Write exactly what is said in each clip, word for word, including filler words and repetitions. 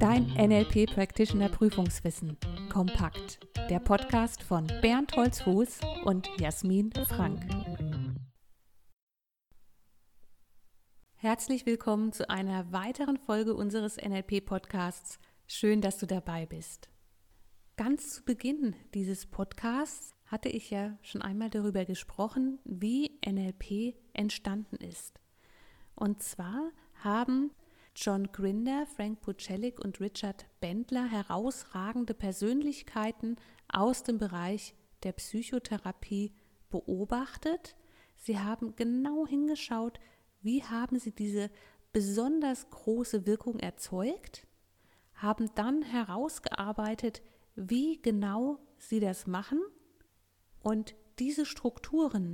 Dein N L P Practitioner Prüfungswissen. Kompakt. Der Podcast von Bernd Holzfuß und Jasmin Frank. Herzlich willkommen zu einer weiteren Folge unseres N L P Podcasts. Schön, dass du dabei bist. Ganz zu Beginn dieses Podcasts hatte ich ja schon einmal darüber gesprochen, wie N L P entstanden ist. Und zwar haben John Grinder, Frank Pucelik und Richard Bandler herausragende Persönlichkeiten aus dem Bereich der Psychotherapie beobachtet. Sie haben genau hingeschaut, wie haben sie diese besonders große Wirkung erzeugt, haben dann herausgearbeitet, wie genau sie das machen und diese Strukturen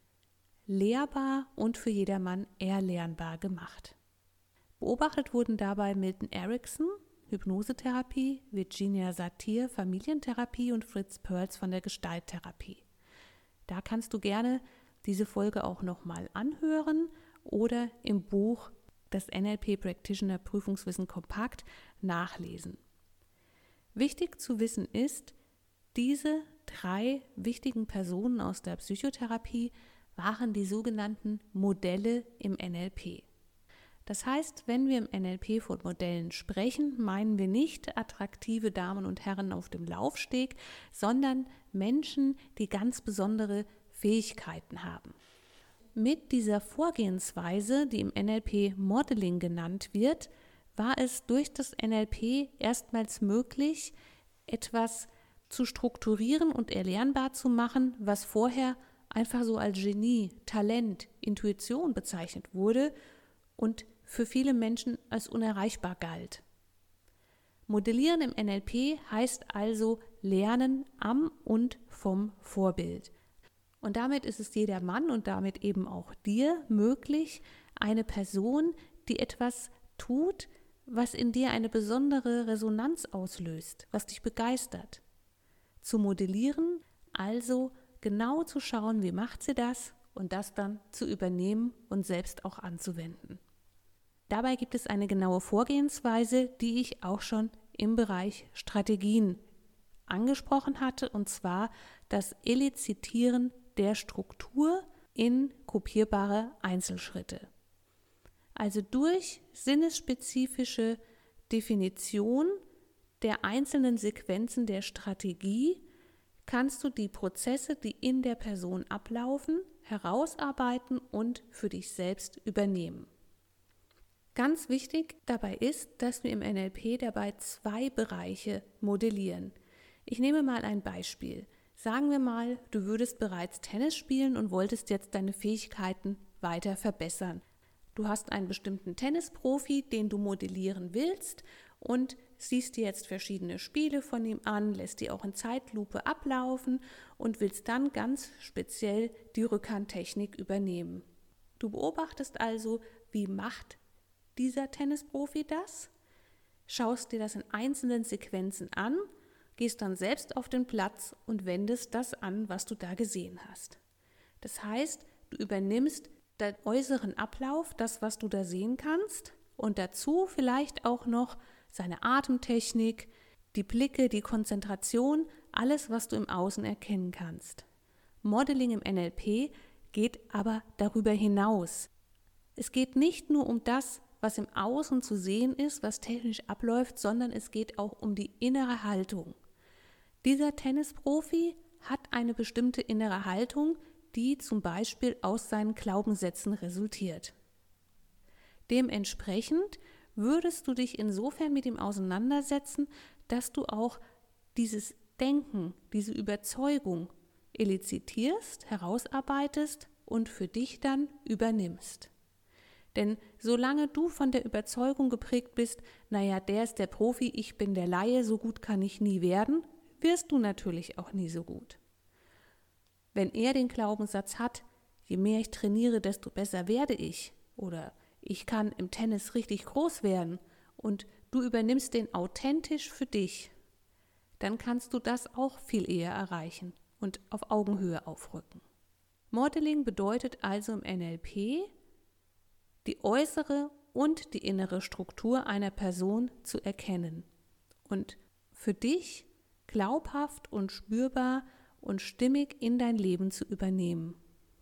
lehrbar und für jedermann erlernbar gemacht. Beobachtet wurden dabei Milton Erickson, Hypnosetherapie, Virginia Satir, Familientherapie und Fritz Perls von der Gestalttherapie. Da kannst du gerne diese Folge auch nochmal anhören oder im Buch Das N L P Practitioner Prüfungswissen kompakt nachlesen. Wichtig zu wissen ist, diese drei wichtigen Personen aus der Psychotherapie waren die sogenannten Modelle im N L P. Das heißt, wenn wir im N L P von Modellen sprechen, meinen wir nicht attraktive Damen und Herren auf dem Laufsteg, sondern Menschen, die ganz besondere Fähigkeiten haben. Mit dieser Vorgehensweise, die im N L P Modeling genannt wird, war es durch das N L P erstmals möglich, etwas zu strukturieren und erlernbar zu machen, was vorher einfach so als Genie, Talent, Intuition bezeichnet wurde und für viele Menschen als unerreichbar galt. Modellieren im N L P heißt also Lernen am und vom Vorbild. Und damit ist es jedermann und damit eben auch dir möglich, eine Person, die etwas tut, was in dir eine besondere Resonanz auslöst, was dich begeistert, zu modellieren, also genau zu schauen, wie macht sie das und das dann zu übernehmen und selbst auch anzuwenden. Dabei gibt es eine genaue Vorgehensweise, die ich auch schon im Bereich Strategien angesprochen hatte, und zwar das Elizitieren der Struktur in kopierbare Einzelschritte. Also durch sinnesspezifische Definition der einzelnen Sequenzen der Strategie kannst du die Prozesse, die in der Person ablaufen, herausarbeiten und für dich selbst übernehmen. Ganz wichtig dabei ist, dass wir im N L P dabei zwei Bereiche modellieren. Ich nehme mal ein Beispiel. Sagen wir mal, du würdest bereits Tennis spielen und wolltest jetzt deine Fähigkeiten weiter verbessern. Du hast einen bestimmten Tennisprofi, den du modellieren willst und siehst dir jetzt verschiedene Spiele von ihm an, lässt die auch in Zeitlupe ablaufen und willst dann ganz speziell die Rückhandtechnik übernehmen. Du beobachtest also, wie macht dieser Tennisprofi das, schaust dir das in einzelnen Sequenzen an, gehst dann selbst auf den Platz und wendest das an, was du da gesehen hast. Das heißt, du übernimmst den äußeren Ablauf, das, was du da sehen kannst, und dazu vielleicht auch noch seine Atemtechnik, die Blicke, die Konzentration, alles, was du im Außen erkennen kannst. Modeling im N L P geht aber darüber hinaus. Es geht nicht nur um das, was im Außen zu sehen ist, was technisch abläuft, sondern es geht auch um die innere Haltung. Dieser Tennisprofi hat eine bestimmte innere Haltung, die zum Beispiel aus seinen Glaubenssätzen resultiert. Dementsprechend würdest du dich insofern mit ihm auseinandersetzen, dass du auch dieses Denken, diese Überzeugung elizitierst, herausarbeitest und für dich dann übernimmst. Denn solange du von der Überzeugung geprägt bist, naja, der ist der Profi, ich bin der Laie, so gut kann ich nie werden, wirst du natürlich auch nie so gut. Wenn er den Glaubenssatz hat, je mehr ich trainiere, desto besser werde ich, oder ich kann im Tennis richtig groß werden und du übernimmst den authentisch für dich, dann kannst du das auch viel eher erreichen und auf Augenhöhe aufrücken. Modeling bedeutet also im N L P, die äußere und die innere Struktur einer Person zu erkennen und für dich glaubhaft und spürbar und stimmig in dein Leben zu übernehmen.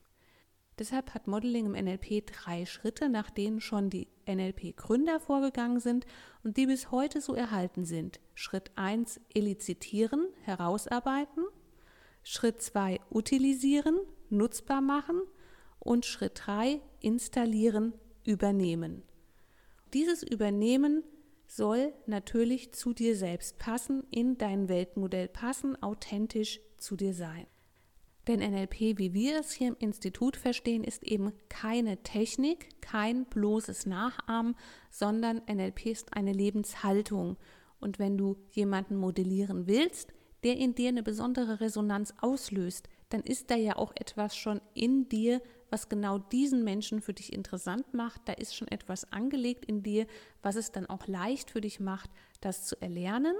Deshalb hat Modeling im N L P drei Schritte, nach denen schon die N L P-Gründer vorgegangen sind und die bis heute so erhalten sind. Schritt eins, elizitieren, herausarbeiten. Schritt zwei, utilisieren, nutzbar machen. Und Schritt drei, installieren, übernehmen. Dieses Übernehmen soll natürlich zu dir selbst passen, in dein Weltmodell passen, authentisch zu dir sein. Denn N L P, wie wir es hier im Institut verstehen, ist eben keine Technik, kein bloßes Nachahmen, sondern N L P ist eine Lebenshaltung. Und wenn du jemanden modellieren willst, der in dir eine besondere Resonanz auslöst, dann ist da ja auch etwas schon in dir, was genau diesen Menschen für dich interessant macht. Da ist schon etwas angelegt in dir, was es dann auch leicht für dich macht, das zu erlernen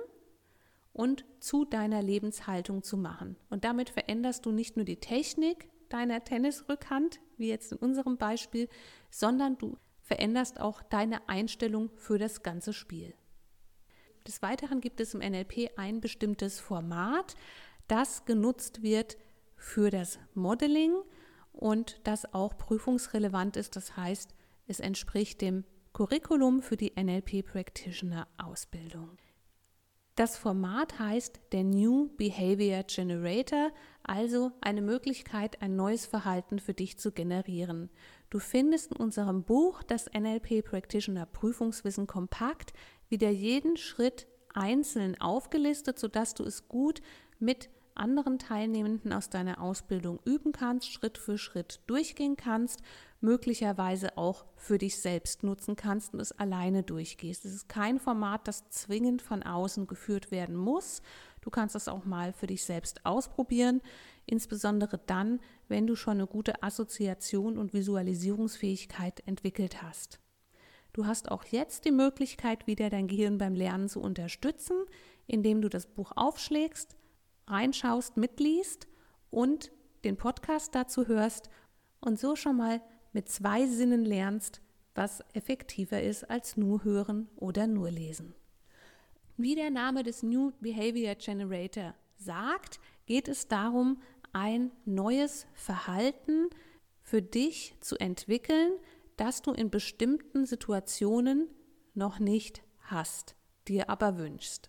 und zu deiner Lebenshaltung zu machen. Und damit veränderst du nicht nur die Technik deiner Tennisrückhand, wie jetzt in unserem Beispiel, sondern du veränderst auch deine Einstellung für das ganze Spiel. Des Weiteren gibt es im N L P ein bestimmtes Format, das genutzt wird für das Modeling und das auch prüfungsrelevant ist. Das heißt, es entspricht dem Curriculum für die N L P Practitioner Ausbildung. Das Format heißt der New Behavior Generator, also eine Möglichkeit, ein neues Verhalten für dich zu generieren. Du findest in unserem Buch, das N L P Practitioner Prüfungswissen kompakt, wieder jeden Schritt einzeln aufgelistet, sodass du es gut mit anderen Teilnehmenden aus deiner Ausbildung üben kannst, Schritt für Schritt durchgehen kannst, möglicherweise auch für dich selbst nutzen kannst und es alleine durchgehst. Es ist kein Format, das zwingend von außen geführt werden muss. Du kannst es auch mal für dich selbst ausprobieren, insbesondere dann, wenn du schon eine gute Assoziation und Visualisierungsfähigkeit entwickelt hast. Du hast auch jetzt die Möglichkeit, wieder dein Gehirn beim Lernen zu unterstützen, indem du das Buch aufschlägst, reinschaust, mitliest und den Podcast dazu hörst und so schon mal mit zwei Sinnen lernst, was effektiver ist als nur hören oder nur lesen. Wie der Name des New Behavior Generator sagt, geht es darum, ein neues Verhalten für dich zu entwickeln, das du in bestimmten Situationen noch nicht hast, dir aber wünschst.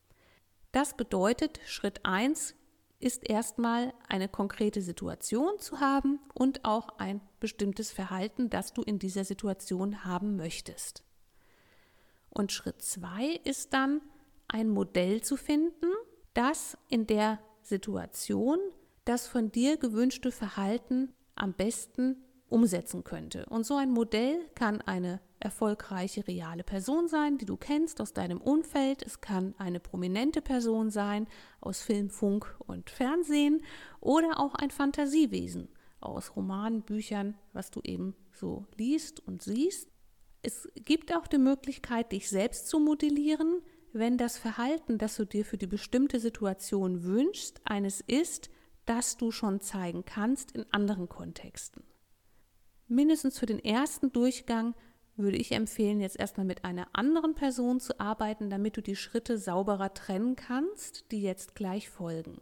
Das bedeutet, Schritt eins ist erstmal eine konkrete Situation zu haben und auch ein bestimmtes Verhalten, das du in dieser Situation haben möchtest. Und Schritt zwei ist dann, ein Modell zu finden, das in der Situation das von dir gewünschte Verhalten am besten umsetzen könnte. Und so ein Modell kann eine erfolgreiche reale Person sein, die du kennst aus deinem Umfeld. Es kann eine prominente Person sein aus Film, Funk und Fernsehen oder auch ein Fantasiewesen aus Romanen, Büchern, was du eben so liest und siehst. Es gibt auch die Möglichkeit, dich selbst zu modellieren, wenn das Verhalten, das du dir für die bestimmte Situation wünschst, eines ist, das du schon zeigen kannst in anderen Kontexten. Mindestens für den ersten Durchgang würde ich empfehlen, jetzt erstmal mit einer anderen Person zu arbeiten, damit du die Schritte sauberer trennen kannst, die jetzt gleich folgen.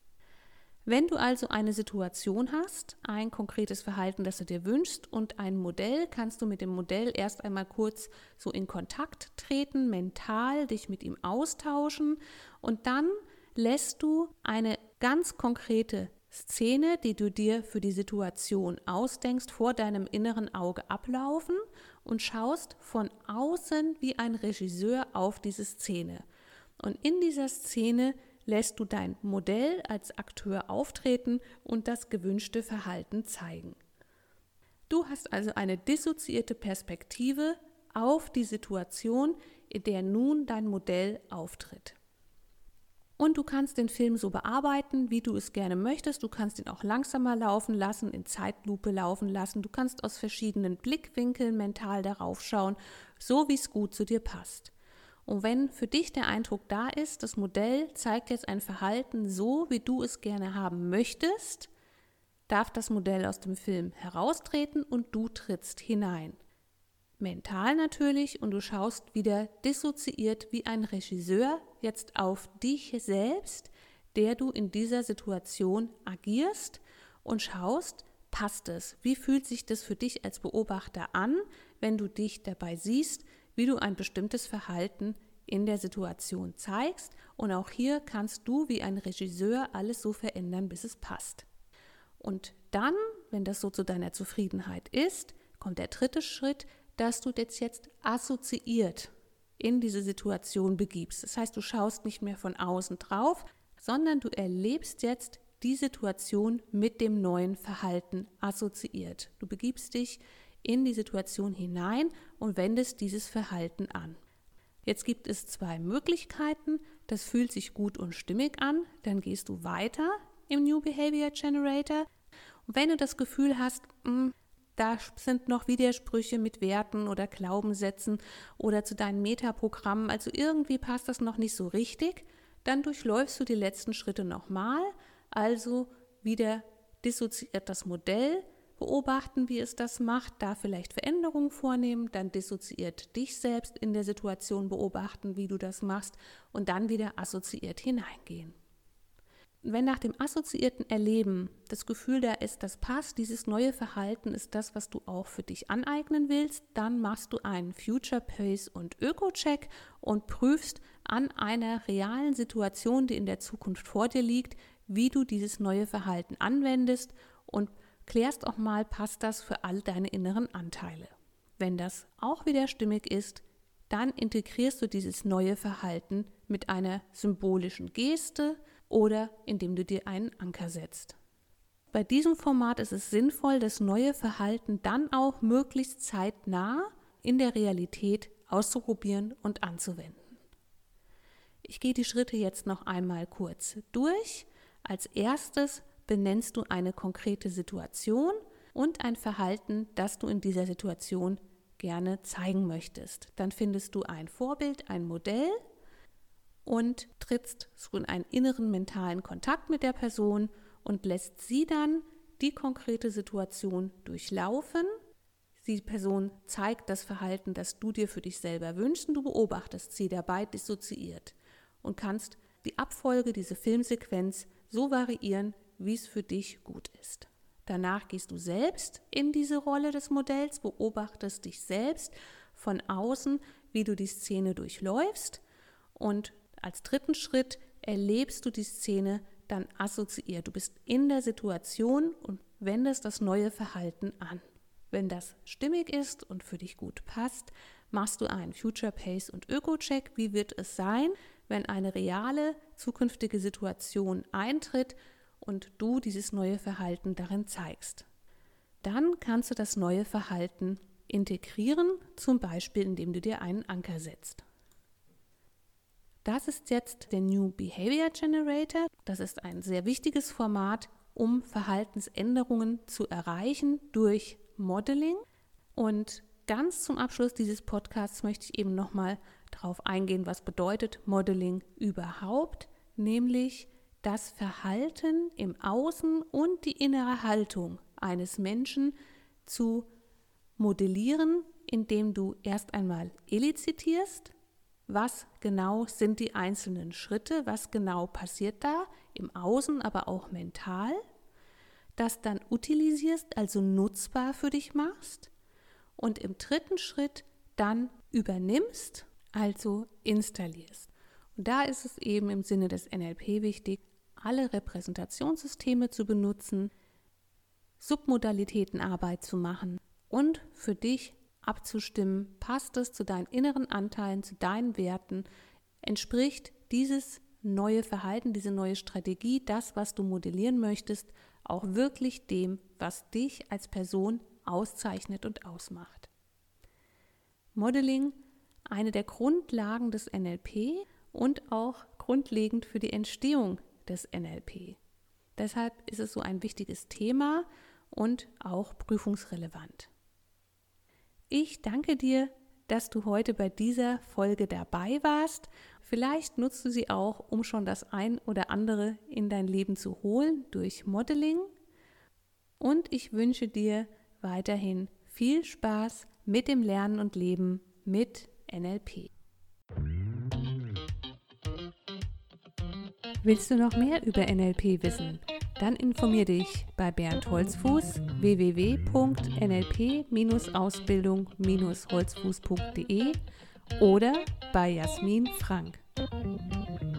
Wenn du also eine Situation hast, ein konkretes Verhalten, das du dir wünschst und ein Modell, kannst du mit dem Modell erst einmal kurz so in Kontakt treten, mental dich mit ihm austauschen und dann lässt du eine ganz konkrete Szene, die du dir für die Situation ausdenkst, vor deinem inneren Auge ablaufen und schaust von außen wie ein Regisseur auf diese Szene. Und in dieser Szene lässt du dein Modell als Akteur auftreten und das gewünschte Verhalten zeigen. Du hast also eine dissoziierte Perspektive auf die Situation, in der nun dein Modell auftritt. Und du kannst den Film so bearbeiten, wie du es gerne möchtest. Du kannst ihn auch langsamer laufen lassen, in Zeitlupe laufen lassen. Du kannst aus verschiedenen Blickwinkeln mental darauf schauen, so wie es gut zu dir passt. Und wenn für dich der Eindruck da ist, das Modell zeigt jetzt ein Verhalten so, wie du es gerne haben möchtest, darf das Modell aus dem Film heraustreten und du trittst hinein. mental natürlich, und du schaust wieder dissoziiert wie ein Regisseur jetzt auf dich selbst, der du in dieser Situation agierst, und schaust, passt es? Wie fühlt sich das für dich als Beobachter an, wenn du dich dabei siehst, wie du ein bestimmtes Verhalten in der Situation zeigst? Und auch hier kannst du wie ein Regisseur alles so verändern, bis es passt. Und dann, wenn das so zu deiner Zufriedenheit ist, kommt der dritte Schritt, dass du jetzt, jetzt assoziiert in diese Situation begibst. Das heißt, du schaust nicht mehr von außen drauf, sondern du erlebst jetzt die Situation mit dem neuen Verhalten assoziiert. Du begibst dich in die Situation hinein und wendest dieses Verhalten an. Jetzt gibt es zwei Möglichkeiten. Das fühlt sich gut und stimmig an. Dann gehst du weiter im New Behavior Generator. Und wenn du das Gefühl hast, mh, da sind noch Widersprüche mit Werten oder Glaubenssätzen oder zu deinen Metaprogrammen, also irgendwie passt das noch nicht so richtig, dann durchläufst du die letzten Schritte nochmal, also wieder dissoziiert das Modell, beobachten, wie es das macht, da vielleicht Veränderungen vornehmen, dann dissoziiert dich selbst in der Situation beobachten, wie du das machst, und dann wieder assoziiert hineingehen. Wenn nach dem assoziierten Erleben das Gefühl da ist, das passt, dieses neue Verhalten ist das, was du auch für dich aneignen willst, dann machst du einen Future Pace und Öko-Check und prüfst an einer realen Situation, die in der Zukunft vor dir liegt, wie du dieses neue Verhalten anwendest, und klärst auch mal, passt das für all deine inneren Anteile. Wenn das auch wieder stimmig ist, dann integrierst du dieses neue Verhalten mit einer symbolischen Geste oder indem du dir einen Anker setzt. Bei diesem Format ist es sinnvoll, das neue Verhalten dann auch möglichst zeitnah in der Realität auszuprobieren und anzuwenden. Ich gehe die Schritte jetzt noch einmal kurz durch. Als erstes benennst du eine konkrete Situation und ein Verhalten, das du in dieser Situation gerne zeigen möchtest. Dann findest du ein Vorbild, ein Modell und trittst so in einen inneren mentalen Kontakt mit der Person und lässt sie dann die konkrete Situation durchlaufen. Die Person zeigt das Verhalten, das du dir für dich selber wünschst, und du beobachtest sie dabei dissoziiert und kannst die Abfolge, diese Filmsequenz so variieren, wie es für dich gut ist. Danach gehst du selbst in diese Rolle des Modells, beobachtest dich selbst von außen, wie du die Szene durchläufst, und als dritten Schritt erlebst du die Szene dann assoziiert. Du bist in der Situation und wendest das neue Verhalten an. Wenn das stimmig ist und für dich gut passt, machst du einen Future Pace und Öko-Check. Wie wird es sein, wenn eine reale zukünftige Situation eintritt und du dieses neue Verhalten darin zeigst? Dann kannst du das neue Verhalten integrieren, zum Beispiel indem du dir einen Anker setzt. Das ist jetzt der New Behavior Generator. Das ist ein sehr wichtiges Format, um Verhaltensänderungen zu erreichen durch Modeling. Und ganz zum Abschluss dieses Podcasts möchte ich eben nochmal darauf eingehen, was bedeutet Modeling überhaupt, nämlich das Verhalten im Außen und die innere Haltung eines Menschen zu modellieren, indem du erst einmal elizitierst, was genau sind die einzelnen Schritte, was genau passiert da im Außen, aber auch mental, das dann utilisierst, also nutzbar für dich machst, und im dritten Schritt dann übernimmst, also installierst. Und da ist es eben im Sinne des N L P wichtig, alle Repräsentationssysteme zu benutzen, Submodalitätenarbeit zu machen und für dich abzustimmen, passt es zu deinen inneren Anteilen, zu deinen Werten, entspricht dieses neue Verhalten, diese neue Strategie, das, was du modellieren möchtest, auch wirklich dem, was dich als Person auszeichnet und ausmacht. Modeling, eine der Grundlagen des N L P und auch grundlegend für die Entstehung des N L P. Deshalb ist es so ein wichtiges Thema und auch prüfungsrelevant. Ich danke dir, dass du heute bei dieser Folge dabei warst. Vielleicht nutzt du sie auch, um schon das ein oder andere in dein Leben zu holen durch Modeling. Und ich wünsche dir weiterhin viel Spaß mit dem Lernen und Leben mit N L P. Willst du noch mehr über N L P wissen? Dann informier dich bei Bernd Holzfuß w w w punkt n l p ausbildung holzfuß punkt d e oder bei Jasmin Frank.